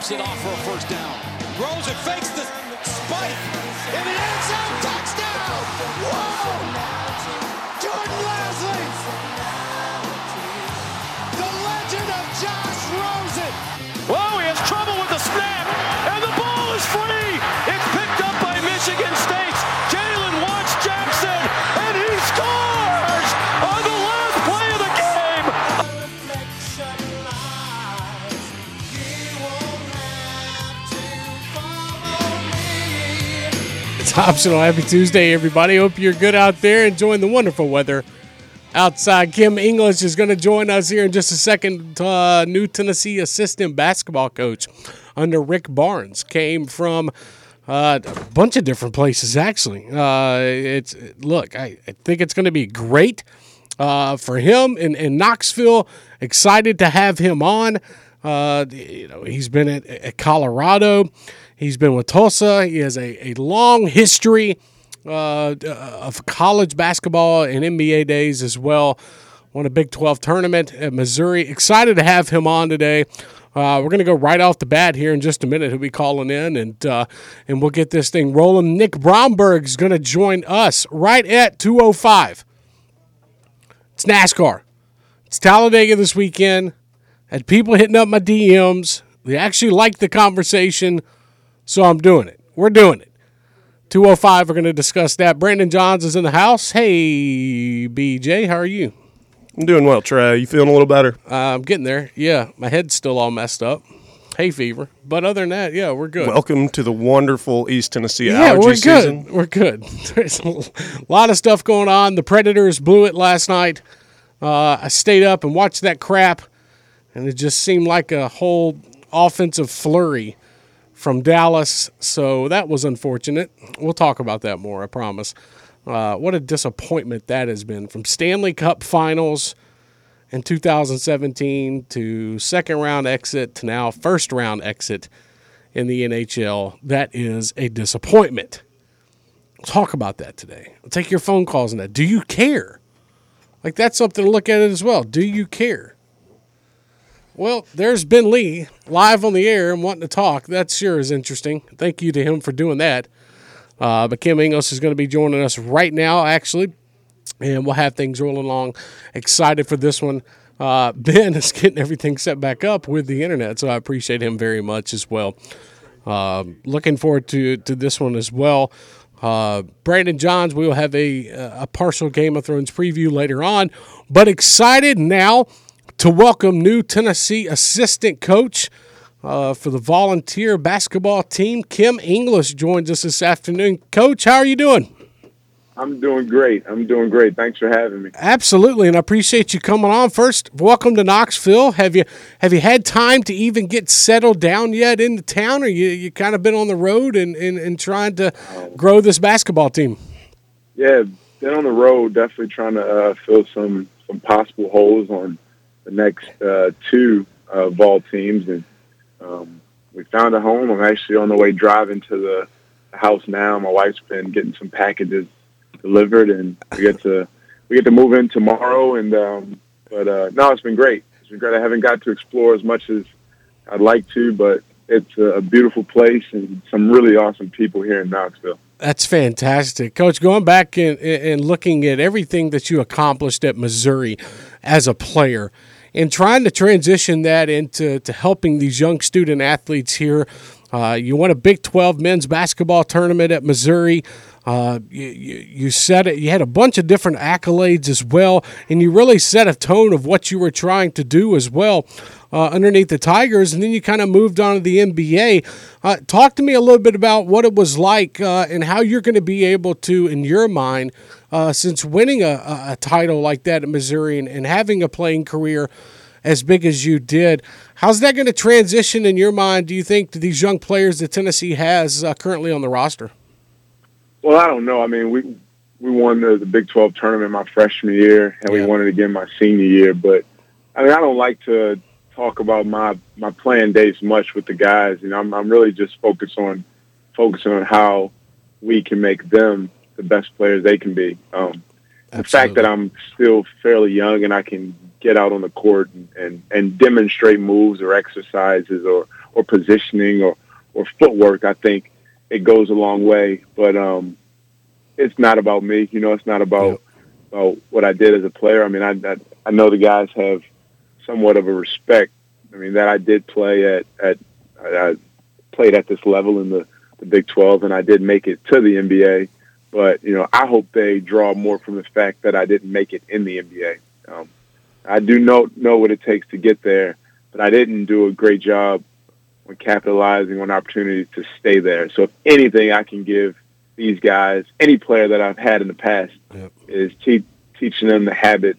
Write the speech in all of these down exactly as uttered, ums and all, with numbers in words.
Rips it off for a first down. Rosen fakes the spike. In the end zone. Touchdown. Whoa. Jordan Leslie. The legend of Josh Rosen. Whoa, he has trouble with the snap. And the ball is free. It's picked up by Michigan State's Jalen Watts Jackson. And he scores on the last play of the game. It's optional. Happy Tuesday, everybody. Hope you're good out there, enjoying the wonderful weather outside. Kim English is going to join us here in just a second. Uh, new Tennessee assistant basketball coach under Rick Barnes. Came from uh, a bunch of different places, actually. Uh, it's Look, I, I think it's going to be great uh, for him in, in Knoxville. Excited to have him on. Uh, you know, he's been at, at Colorado. He's been with Tulsa. He has a, a long history uh, of college basketball and N B A days as well. Won a Big twelve tournament at Missouri. Excited to have him on today. Uh, we're going to go right off the bat here in just a minute. He'll be calling in, and uh, and we'll get this thing rolling. Nick Bromberg is going to join us right at two oh five. It's NASCAR. It's Talladega this weekend. Had people hitting up my D Ms. They actually liked the conversation, so I'm doing it. We're doing it. two oh five, we're going to discuss that. Brandon Johns is in the house. Hey, B J, how are you? I'm doing well, Trey. You feeling a little better? Uh, I'm getting there. Yeah, my head's still all messed up. Hay fever. But other than that, yeah, we're good. Welcome to the wonderful East Tennessee yeah, allergy we're good. season. We're good. There's a lot of stuff going on. The Predators blew it last night. Uh, I stayed up and watched that crap, and it just seemed like a whole offensive flurry from Dallas, so that was unfortunate. We'll talk about that more, I promise. Uh, what a disappointment that has been. From Stanley Cup finals in two thousand seventeen to second-round exit to now first-round exit in the N H L. That is a disappointment. We'll talk about that today. I'll take your phone calls on that. Do you care? Like, that's something to look at it as well. Do you care? Well, there's Ben Lee live on the air and wanting to talk. That sure is interesting. Thank you to him for doing that. Uh, but Kim English is going to be joining us right now, actually, and we'll have things rolling along. Excited for this one. Uh, Ben is getting everything set back up with the internet, so I appreciate him very much as well. Uh, looking forward to, to this one as well. Uh, Brandon Johns, we will have a, a partial Game of Thrones preview later on, but excited now to welcome new Tennessee assistant coach uh, for the volunteer basketball team. Kim English joins us this afternoon. Coach, how are you doing? I'm doing great. I'm doing great. Thanks for having me. Absolutely, and I appreciate you coming on. First, welcome to Knoxville. Have you have you had time to even get settled down yet in the town, or you you kind of been on the road and, and, and trying to grow this basketball team? Yeah, been on the road, definitely trying to uh, fill some, some possible holes on the next uh, two uh, Vol teams, and um, we found a home. I'm actually on the way driving to the house now. My wife's been getting some packages delivered, and we get to we get to move in tomorrow. And um, but uh, no, it's been great. It's been great. I haven't got to explore as much as I'd like to, but it's a, a beautiful place and some really awesome people here in Knoxville. That's fantastic. Coach, going back and, and looking at everything that you accomplished at Missouri as a player and trying to transition that into to helping these young student athletes here. Uh, you won a Big twelve men's basketball tournament at Missouri. Uh, you, you, you set it. You had a bunch of different accolades as well, and you really set a tone of what you were trying to do as well uh, underneath the Tigers. And then you kind of moved on to the N B A. Uh, talk to me a little bit about what it was like uh, and how you're going to be able to, in your mind, uh, since winning a, a title like that at Missouri and, and having a playing career as big as you did, how's that going to transition in your mind, do you think, to these young players that Tennessee has uh, currently on the roster? Well, I don't know. I mean, we we won the, the Big twelve tournament my freshman year, and yeah. we won it again my senior year. But, I mean, I don't like to talk about my, my playing days much with the guys. You know, I'm, I'm really just focused on focusing on how we can make them the best players they can be. Um, the fact that I'm still fairly young and I can get out on the court and, and, and demonstrate moves or exercises or, or positioning or, or footwork, I think it goes a long way. But um, it's not about me. You know, it's not about, yep. about what I did as a player. I mean, I, I I know the guys have somewhat of a respect. I mean, that I did play at, at I played at this level in the, the Big twelve, and I did make it to the N B A. But, you know, I hope they draw more from the fact that I didn't make it in the N B A. Um, I do know know what it takes to get there, but I didn't do a great job on capitalizing on opportunities to stay there. So if anything I can give these guys, any player that I've had in the past, yep. is te- teaching them the habits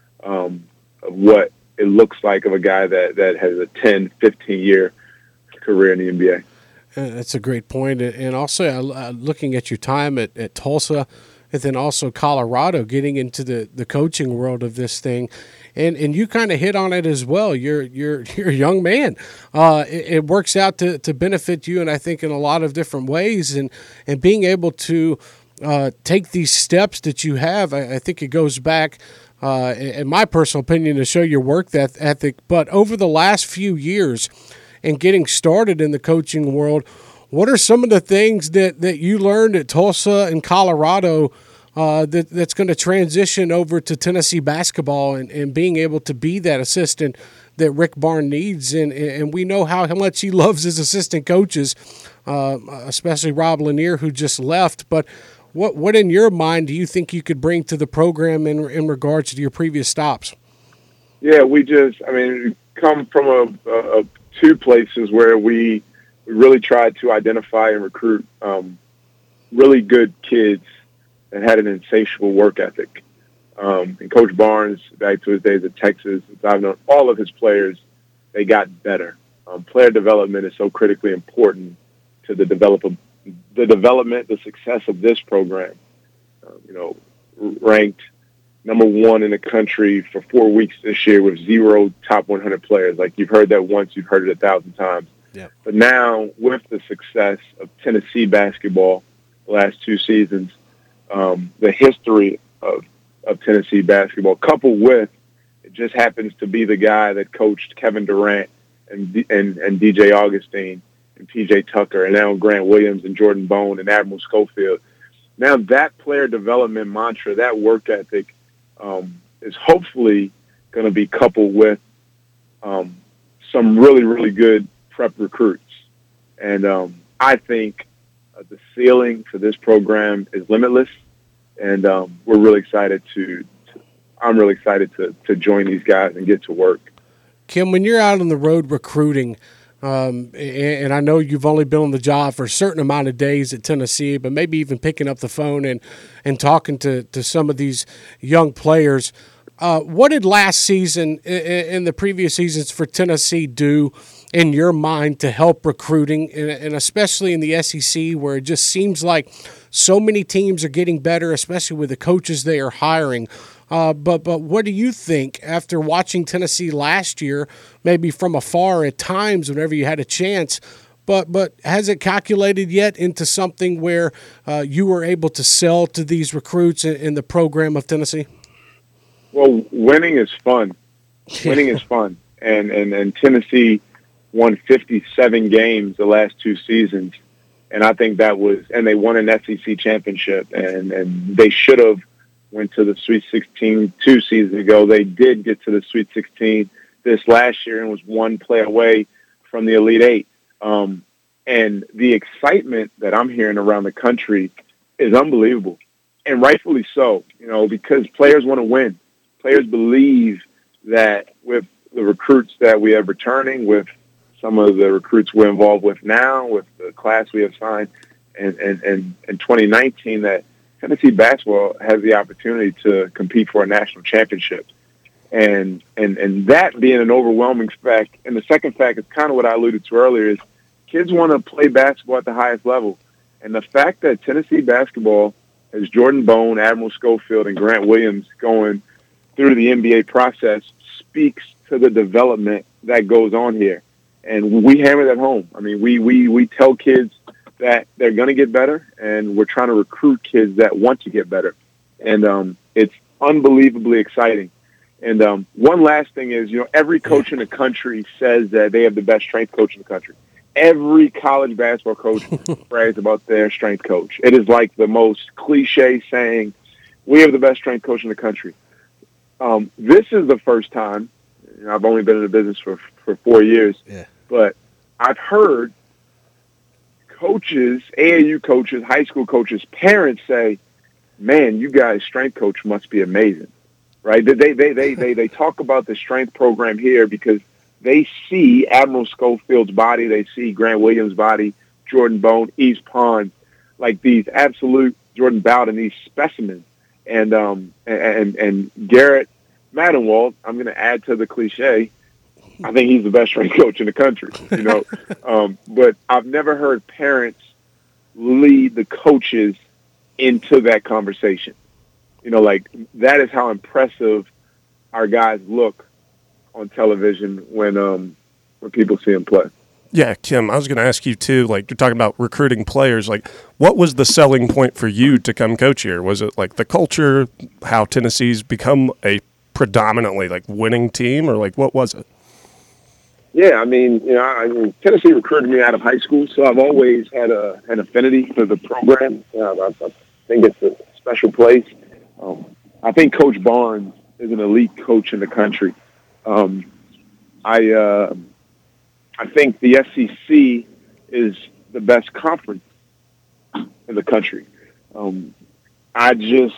um, of what it looks like of a guy that, that has a ten, fifteen-year career in the N B A. That's a great point. And also uh, looking at your time at, at Tulsa and then also Colorado, getting into the, the coaching world of this thing. And and you kind of hit on it as well. You're you're you're a young man. Uh, it, it works out to, to benefit you, and I think in a lot of different ways. And and being able to uh, take these steps that you have, I, I think it goes back, uh, in my personal opinion, to show your work ethic. But over the last few years, and getting started in the coaching world, what are some of the things that, that you learned at Tulsa and Colorado uh, that, that's going to transition over to Tennessee basketball and, and being able to be that assistant that Rick Barnes needs? And, and we know how, how much he loves his assistant coaches, uh, especially Rob Lanier, who just left. But what what in your mind do you think you could bring to the program in, in regards to your previous stops? Yeah, we just, I mean, come from a, a, a two places where we, we really tried to identify and recruit um, really good kids that had an insatiable work ethic. Um, and Coach Barnes, back to his days at Texas, I've known all of his players, they got better. Um, player development is so critically important to the develop the development, the success of this program. Um, you know, ranked number one in the country for four weeks this year with zero top one hundred players. Like, you've heard that once, you've heard it a thousand times. Yep. But now, with the success of Tennessee basketball the last two seasons, um, the history of, of Tennessee basketball, coupled with, it just happens to be the guy that coached Kevin Durant and and, and D J Augustine and P J Tucker and now Grant Williams and Jordan Bone and Admiral Schofield. Now that player development mantra, that work ethic, Um, is hopefully going to be coupled with um, some really, really good prep recruits. And um, I think uh, the ceiling for this program is limitless, and um, we're really excited to, to I'm really excited to, to join these guys and get to work. Kim, when you're out on the road recruiting, Um, and, and I know you've only been on the job for a certain amount of days at Tennessee, but maybe even picking up the phone and, and talking to, to some of these young players. Uh, what did last season and the previous seasons for Tennessee do in your mind to help recruiting, and, and especially in the S E C, where it just seems like so many teams are getting better, especially with the coaches they are hiring? Uh, but but what do you think after watching Tennessee last year, maybe from afar at times whenever you had a chance, but but has it calculated yet into something where uh, you were able to sell to these recruits in, in the program of Tennessee? Well, winning is fun. Winning is fun. And, and, and Tennessee won fifty-seven games the last two seasons. And I think that was, and they won an S E C championship, and, and they should have went to the Sweet sixteen two seasons ago. They did get to the Sweet sixteen this last year and was one play away from the Elite Eight. Um, and the excitement that I'm hearing around the country is unbelievable, and rightfully so, you know, because players want to win. Players believe that with the recruits that we have returning, with some of the recruits we're involved with now, with the class we have signed in, in, in, in twenty nineteen, that Tennessee basketball has the opportunity to compete for a national championship. And, and, and that being an overwhelming fact. And the second fact is kind of what I alluded to earlier, is kids want to play basketball at the highest level. And the fact that Tennessee basketball has Jordan Bone, Admiral Schofield, and Grant Williams going through the N B A process speaks to the development that goes on here. And we hammer that home. I mean, we, we, we tell kids that they're going to get better, and we're trying to recruit kids that want to get better. And um, it's unbelievably exciting. And um, one last thing is, you know, every coach in the country says that they have the best strength coach in the country. every college basketball coach brags about their strength coach. It is like the most cliche saying, we have the best strength coach in the country. Um, this is the first time, you know, I've only been in the business for, for four years, yeah. but I've heard coaches, A A U coaches, high school coaches, parents say, man, you guys' strength coach must be amazing, right? They, they, they, they, they, they talk about the strength program here because they see Admiral Schofield's body, they see Grant Williams' body, Jordan Bone, East Pond, like these absolute Jordan Bowden, these specimens. And um and and Garrett Maddenwald, I'm going to add to the cliche, I think he's the best strength coach in the country, you know. um, but I've never heard parents lead the coaches into that conversation. You know, like that is how impressive our guys look on television when um when people see them play. Yeah, Kim, I was going to ask you too, like you're talking about recruiting players, like what was the selling point for you to come coach here? Was it like the culture, how Tennessee's become a predominantly like winning team, or like what was it? Yeah, I mean, you know, I mean, Tennessee recruited me out of high school, so I've always had a an affinity for the program. You know, I, I think it's a special place. Um, I think Coach Barnes is an elite coach in the country. Um, I uh, I think the S E C is the best conference in the country. Um, I just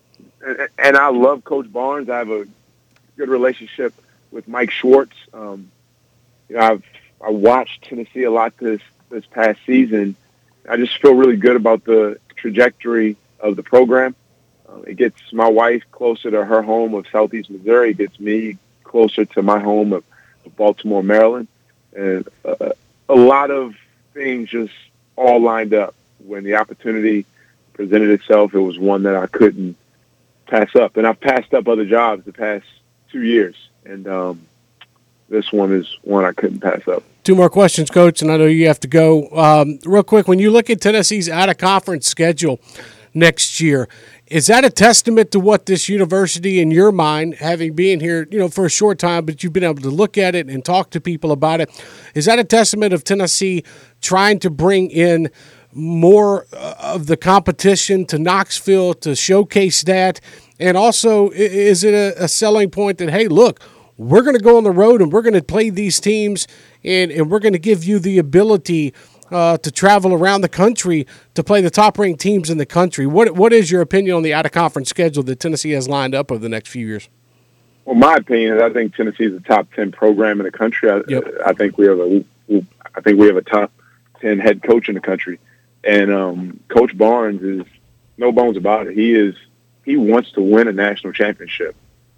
and I love Coach Barnes. I have a good relationship with Mike Schwartz. Um, you know, I've I watched Tennessee a lot this this past season. I just feel really good about the trajectory of the program. Uh, it gets my wife closer to her home of Southeast Missouri. It gets me closer to my home of, of Baltimore, Maryland. And uh, a lot of things just all lined up. When the opportunity presented itself, it was one that I couldn't pass up. And I've passed up other jobs the past two years. And um, this one is one I couldn't pass up. Two more questions, Coach, and I know you have to go. Um, real quick, when you look at Tennessee's out-of-conference schedule next year, is that a testament to what this university, in your mind, having been here, you know, for a short time, but you've been able to look at it and talk to people about it, is that a testament of Tennessee trying to bring in more of the competition to Knoxville to showcase that? And also, is it a, a selling point that, hey, look, we're going to go on the road and we're going to play these teams and, and we're going to give you the ability Uh, to travel around the country to play the top-ranked teams in the country? What What is your opinion on the out-of-conference schedule that Tennessee has lined up over the next few years? Well, my opinion is I think Tennessee is a top ten program in the country. I, yep. I think we have a I think we have a top ten head coach in the country, and um, Coach Barnes is no bones about it. He is he wants to win a national championship.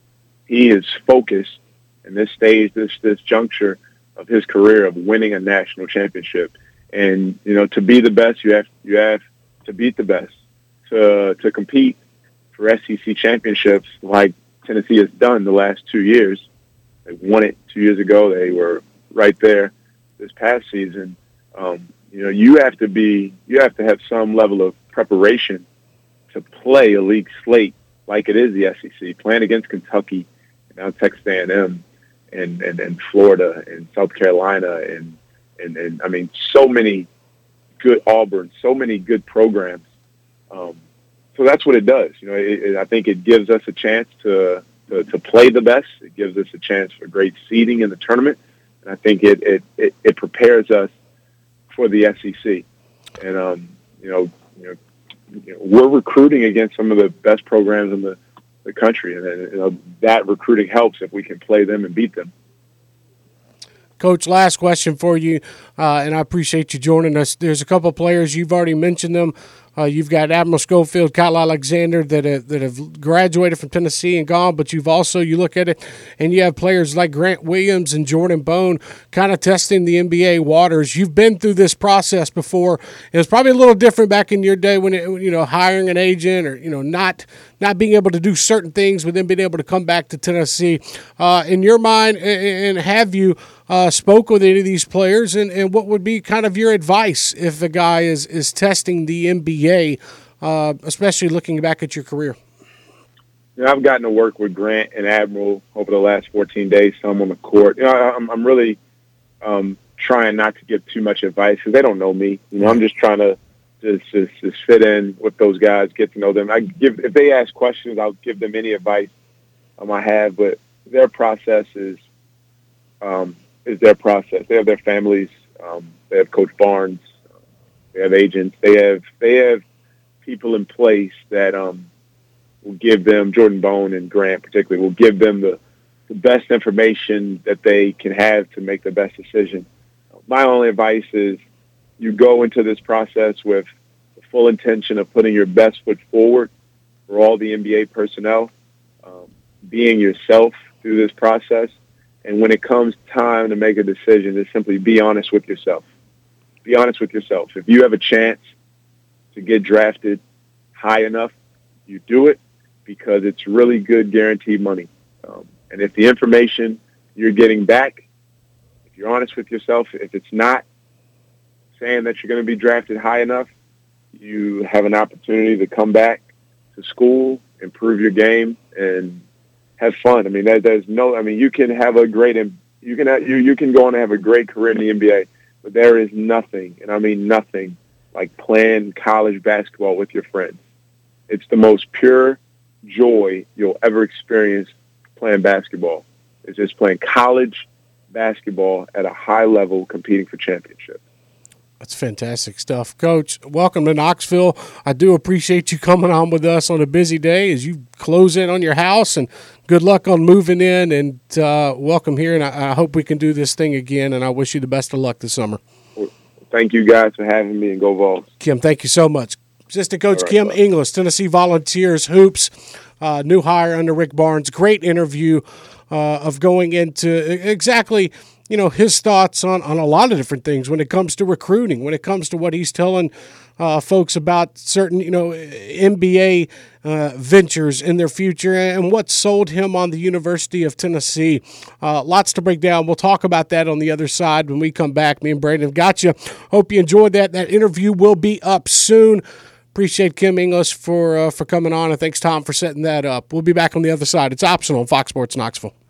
He is focused in this stage, this this juncture of his career of winning a national championship. And, you know, to be the best, you have you have to beat the best. To to compete for S E C championships like Tennessee has done the last two years. They won it two years ago. They were right there this past season. Um, you know, you have to be you have to have some level of preparation to play a league slate like it is the S E C, playing against Kentucky, and now Texas A and M, and, and and Florida and South Carolina and. And, and, I mean, so many good Auburn, so many good programs. Um, so that's what it does. You know, it, it, I think it gives us a chance to, to to play the best. It gives us a chance for great seeding in the tournament. And I think it it, it, it prepares us for the S E C. And, um, you know, you know, you know, we're recruiting against some of the best programs in the, the country. And, you know, that recruiting helps if we can play them and beat them. Coach, last question for you, uh, and I appreciate you joining us. There's a couple of players, you've already mentioned them. Uh, you've got Admiral Schofield, Kyle Alexander that have, that have graduated from Tennessee and gone, but you've also, you look at it, and you have players like Grant Williams and Jordan Bone kind of testing the N B A waters. You've been through this process before. It was probably a little different back in your day when, it, you know, hiring an agent or, you know, not not being able to do certain things, but then being able to come back to Tennessee. Uh, in your mind, and have you uh, spoke with any of these players, and, and what would be kind of your advice if a guy is, is testing the N B A, uh, especially looking back at your career? You know, I've gotten to work with Grant and Admiral over the last fourteen days, some on the court. You know, I'm, I'm really um, trying not to give too much advice because they don't know me. You know, I'm just trying to just, just just fit in with those guys, get to know them. I give if they ask questions, I'll give them any advice um, I have. But their process is um, is their process. They have their families. Um, they have Coach Barnes. They have agents. They have they have people in place that um, will give them, Jordan Bone and Grant particularly, will give them the, the best information that they can have to make the best decision. My only advice is you go into this process with the full intention of putting your best foot forward for all the N B A personnel, um, being yourself through this process. And when it comes time to make a decision, is simply be honest with yourself. Be honest with yourself. If you have a chance to get drafted high enough, you do it because it's really good guaranteed money. Um, and if the information you're getting back, if you're honest with yourself, if it's not saying that you're going to be drafted high enough, you have an opportunity to come back to school, improve your game, and have fun. I mean, there, there's no. I mean, you can have a great. You can have, you you can go on and have a great career in the N B A, but there is nothing, and I mean nothing, like playing college basketball with your friends. It's the most pure joy you'll ever experience playing basketball. It's just playing college basketball at a high level, competing for championships. That's fantastic stuff. Coach, welcome to Knoxville. I do appreciate you coming on with us on a busy day as you close in on your house, and good luck on moving in, and uh, welcome here, and I, I hope we can do this thing again, and I wish you the best of luck this summer. Well, thank you guys for having me, and go Vols. Kim, thank you so much. Assistant Coach right, Kim bye. Inglis, Tennessee Volunteers Hoops, uh, new hire under Rick Barnes. Great interview uh, of going into exactly – you know, his thoughts on, on a lot of different things when it comes to recruiting, when it comes to what he's telling uh, folks about certain, you know, N B A uh, ventures in their future and what sold him on the University of Tennessee. Uh, lots to break down. We'll talk about that on the other side when we come back. Me and Brandon have got you. Hope you enjoyed that. That interview will be up soon. Appreciate Kim Inglis for, uh, for coming on, and thanks, Tom, for setting that up. We'll be back on the other side. It's optional on Fox Sports Knoxville.